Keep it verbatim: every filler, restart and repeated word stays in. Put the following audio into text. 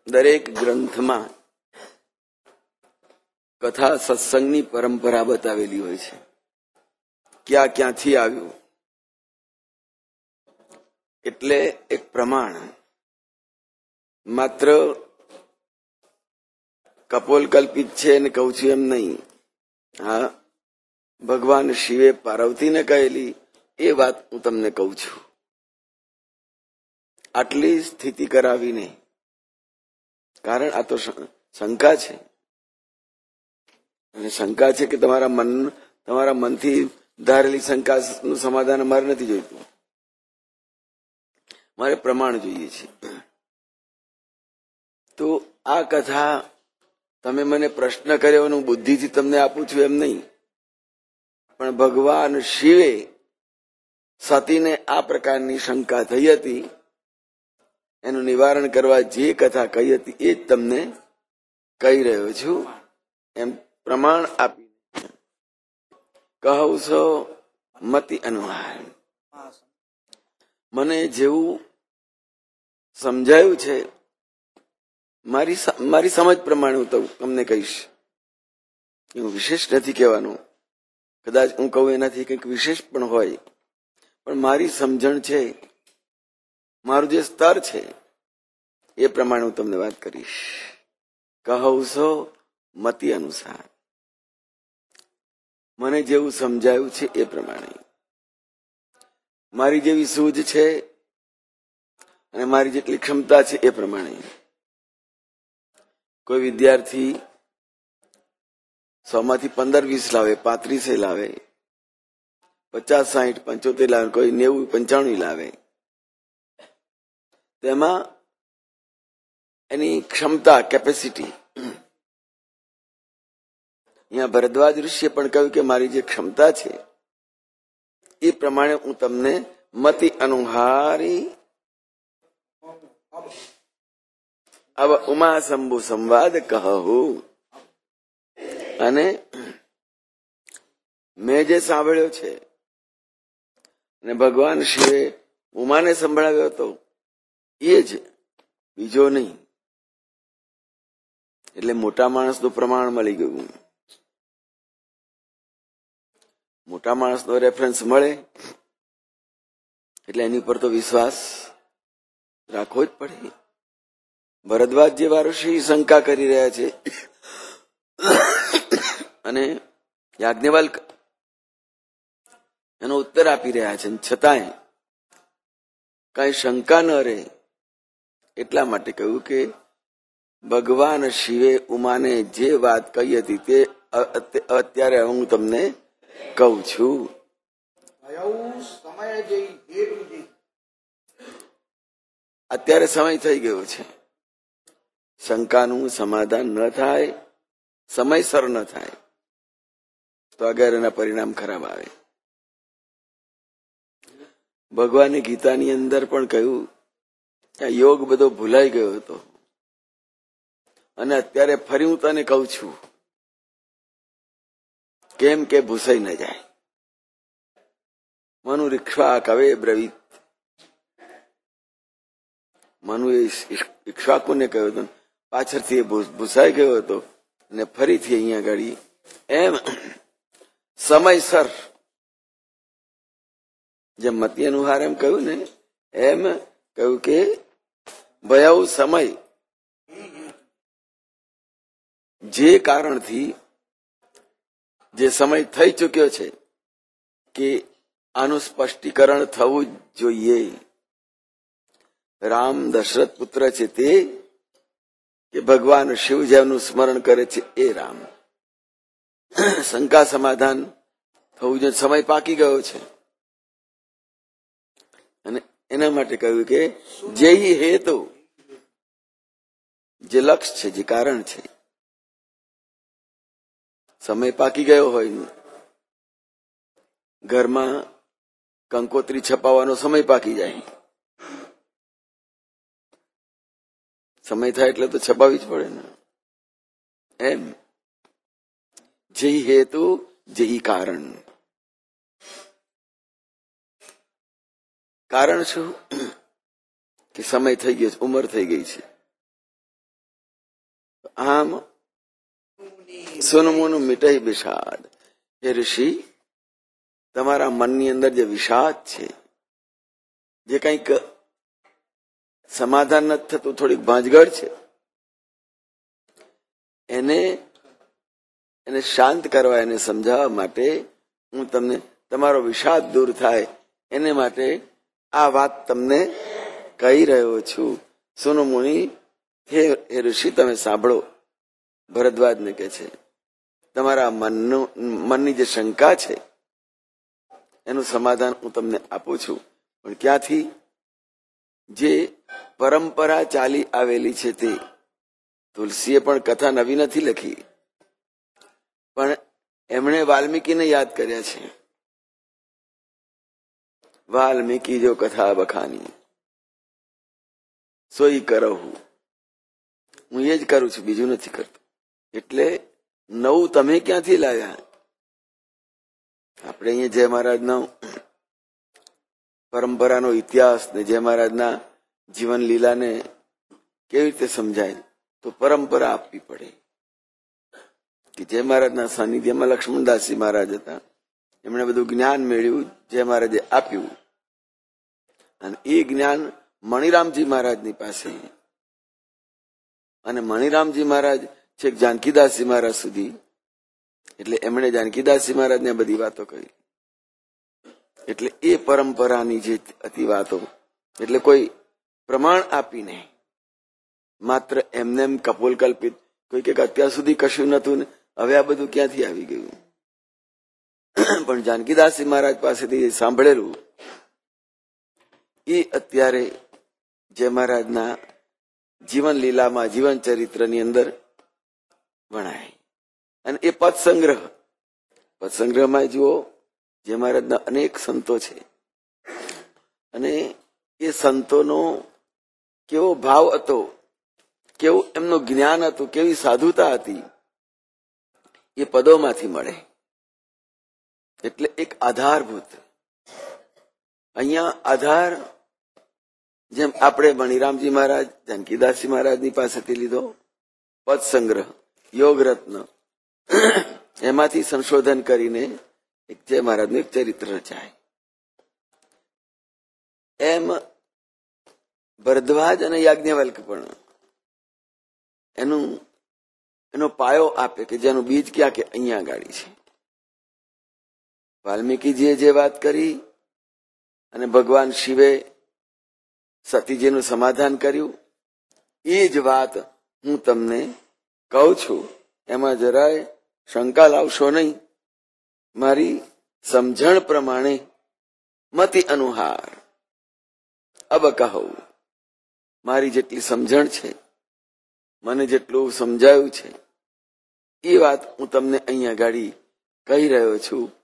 દરેક ગ્રંથમાં કથા સત્સંગની પરંપરા બતાવેલી હોય છે. ક્યાં ક્યાંથી આવ્યું એટલે એક પ્રમાણ માત્ર કપોલ કલ્પિત છે ને કહું છું એમ નહીં. હા, ભગવાન શિવે પાર્વતીને કહેલી એ વાત હું તમને કહું છું. આટલી સ્થિતિ કરાવીને, કારણ આ તો શંકા છે, અને શંકા છે કે તમારા મન તમારા મનથી ધારેલી શંકાનું સમાધાન અમારે નથી જોઈતું, મારે પ્રમાણ જોઈએ છે. તો આ કથા તમે મને પ્રશ્ન કર્યો હું બુદ્ધિથી તમને આપું છું એમ નહીં, પણ ભગવાન શિવે સતીને આ પ્રકારની શંકા થઈ હતી, એનું નિવારણ કરવા જે કથા કહી હતી એ જ તમને કહી રહ્યો છું. એમ પ્રમાણ આપી કહું છો મતિ અનુહાર. મને જેવું સમજાયું છે મારી મારી સમજ પ્રમાણે હું તમને કહીશ. એવું વિશેષ નથી કહેવાનું, કદાચ હું કહું એનાથી કંઈક વિશેષ પણ હોય, પણ મારી સમજણ છે, મારું જે સ્તર છે એ પ્રમાણે હું તમને વાત કરીશ. કહું છો મતિ અનુસાર, મને જેવું સમજાયું છે એ પ્રમાણે, મારી જેવી સૂઝ છે અને મારી જેટલી ક્ષમતા છે એ પ્રમાણે. કોઈ વિદ્યાર્થી સો માંથી પંદર વીસ લાવે, પાંત્રીસે લાવે, પચાસ સાહીઠ પંચોતેર લાવે, કોઈ નેવું પંચાણું લાવે, તેમાં એની ક્ષમતા, કેપેસિટી. અહીંયા ભરદ્વાજ ઋષિએ પણ કહ્યું કે મારી જે ક્ષમતા છે એ પ્રમાણે હું તમને મતિ અનુહારી अब उमा शंभु संवाद कहूं. અને મેં જે સાંભળ્યો છે અને ભગવાન શિવે ઉમાને સંભળાવ્યો હતો એ જ, બીજો નહીં. એટલે મોટા માણસનું પ્રમાણ મળી ગયું. મોટા માણસનો રેફરન્સ મળે એટલે એની પર તો વિશ્વાસ રાખવો જ પડે. ભરદ્વાજ જેવા ઋષિ શંકા કરી રહ્યા છે અને યાજ્ઞવલ્ક એનો ઉત્તર આપી રહ્યા છે, છતાંય કઈ શંકા ન રહે એટલા માટે કહ્યું કે ભગવાન શિવે ઉમાને જે વાત કહી હતી તે અત્યારે હું તમને કહું છું. અત્યારે સમય થઈ ગયો છે. શંકાનું સમાધાન ન થાય, સમયસર ન થાય તો આગળ એના પરિણામ ખરાબ આવે. ભગવાને ગીતાની અંદર પણ કહ્યું કે યોગ બધો ભૂલાઈ ગયો હતો અને અત્યારે ફરી હું તને કહું છું, કેમ કે ભૂસાઈ ન જાય. મનુ રિક્ષા કવે બ્રવીત. મનુએ ઇક્ષ્વાકુને કહ્યું હતું, પાછળથી એ ભૂસાઈ ગયો હતો અને ફરીથી અહીંયા ગાડી એમ સમયસર, જેમ મતિ અનુહાર એમ કહ્યું ને, એમ કહ્યું કે ભયાઉ સમય જે કારણથી જે સમય થઈ ચૂક્યો છે કે આનું સ્પષ્ટીકરણ થવું જ જોઈએ. રામ દશરથ પુત્ર છે તે કે ભગવાન શિવ જેનું સ્મરણ કરે છે એ રામ. શંકા સમાધાન થવું જોઈએ. સમય પાકી ગયો છે અને એના માટે કહ્યું કે જે હેતુ, જે લક્ષ્ય છે, જે કારણ છે, સમય પાકી ગયો હોય. ઘરમાં કંકોત્રી છપાવવાનો સમય પાકી જાય, સમય થાય એટલે તો છપાવી જ પડે ને. એમ જે હેતુ જે કારણ. કારણ શું કે સમય થઈ ગયો છે, ઉંમર થઈ ગઈ છે, આમ સુનમુનું મિટઈ વિષાદ. હે ઋષિ, તમારા મનની અંદર જે વિષાદ છે, જે કંઈક સમાધાન નથી થતું, થોડીક ભાંજગડ છે, એને એને શાંત કરવા, એને સમજાવવા માટે હું તમને, તમારો વિષાદ દૂર થાય એને માટે આ વાત તમને કહી રહ્યો છું. સુનો મુનિ, હે ઋષિ, તમે સાંભળો. ભરદ્વાજને કહે છે, તમારા મનનું મનની જે શંકા છે એનું સમાધાન હું તમને આપું છું. પણ ક્યાંથી? જે પરંપરા ચાલી આવેલી છે તે. તુલસીએ પણ કથા નવી નથી લખી, પણ એમણે વાલ્મીકીને યાદ કર્યા છે. વાલ્મીકી જો કથા બખાની સોઈ કરહું. હું એ જ કરું છું, બીજું નથી કરતો. એટલે નવું તમે ક્યાંથી લાવ્યા? આપણે અહીંયા જય મહારાજનો પરંપરાનો ઇતિહાસ ને જય મહારાજના જીવન લીલાને કેવી રીતે સમજાય? તો પરંપરા આપવી પડે. કે જય મહારાજના સાનિધ્યમાં લક્ષ્મણદાસજી મહારાજ હતા, એમણે બધું જ્ઞાન મેળવ્યું, જય મહારાજે આપ્યું, અને એ જ્ઞાન મણિરામજી મહારાજની પાસે, અને મણિરામજી મહારાજ છેક જાનકીદાસજી મહારાજ સુધી. એટલે એમણે જાનકીદાસજી મહારાજને બધી વાતો કહી. એટલે એ પરંપરાની જે હતી વાતો, એટલે કોઈ પ્રમાણ આપીને માત્ર એમને એમ કપોલ કલ્પિત, કોઈ કે અત્યાર સુધી કશું નતું ને હવે આ બધું ક્યાંથી આવી ગયું? પણ જાનકીદાસજી મહારાજ પાસેથી સાંભળેલું એ અત્યારે જય મહારાજના જીવન લીલામાં, જીવન ચરિત્રની અંદર વણાય. અને એ પદ સંગ્રહ, પદ સંગ્રહમાં જુઓ, જય મહારાજના અનેક સંતો છે, અને એ સંતોનો કેવો ભાવ હતો, કેવું એમનું જ્ઞાન હતું, કેવી સાધુતા હતી, એ પદોમાંથી મળે. એટલે એક આધારભૂત. અહીંયા આધાર જેમ આપણે મણિરામજી મહારાજ, જાનકીદાસજી મહારાજની પાસેથી લીધો પદ સંગ્રહ, યોગ રત્ન, એમાંથી સંશોધન કરીને એક જય મહારાજનું એક ચરિત્ર રચાય. એમ ભરદ્વાજ અને યાજ્ઞવલ્ક પણ એનું એનો પાયો આપે કે જેનું બીજ ક્યાં કે અહીંયા ગાડી છે. વાલ્મીકીજીએ જે વાત કરી અને ભગવાન શિવે સતીજીનું સમાધાન કર્યું, એ જ વાત હું તમને કહું છું. એમાં જરાય શંકા લાવશો નહીં. મારી સમજણ પ્રમાણે મતિ અનુહાર અબ કહું. મારી જેટલી સમજણ છે, મને જેટલું સમજાયું છે, એ વાત હું તમને અહીંયા ગાડી કહી રહ્યો છું.